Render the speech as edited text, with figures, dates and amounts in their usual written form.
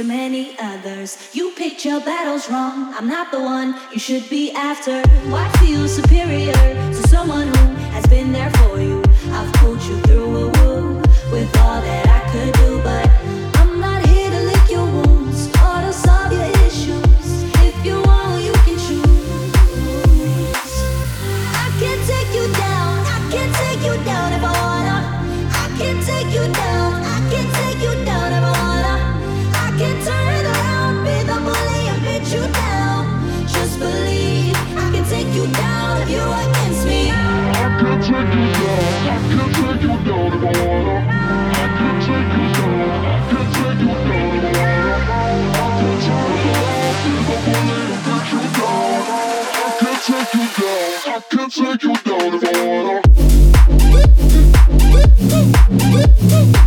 many others. You picked your battles wrong. I'm not the one you should be after. Why feel superior to someone who has been there for you? I've pulled you through with all that I could do, but I'm not here to lick your wounds or to solve your issues. If you want, you can choose. I can take you down. I can take you down if I wanna. I can take you down. I can take you down if I wanna. I can turn around, be the bully and beat you down. Just believe I can take you down if you're against me. I can take you down. I can take you down if I wanna. I can take you down. I can take you down if I wanna. I can turn around, be the bully and beat you down. I can take you down. I can take you down if I wanna.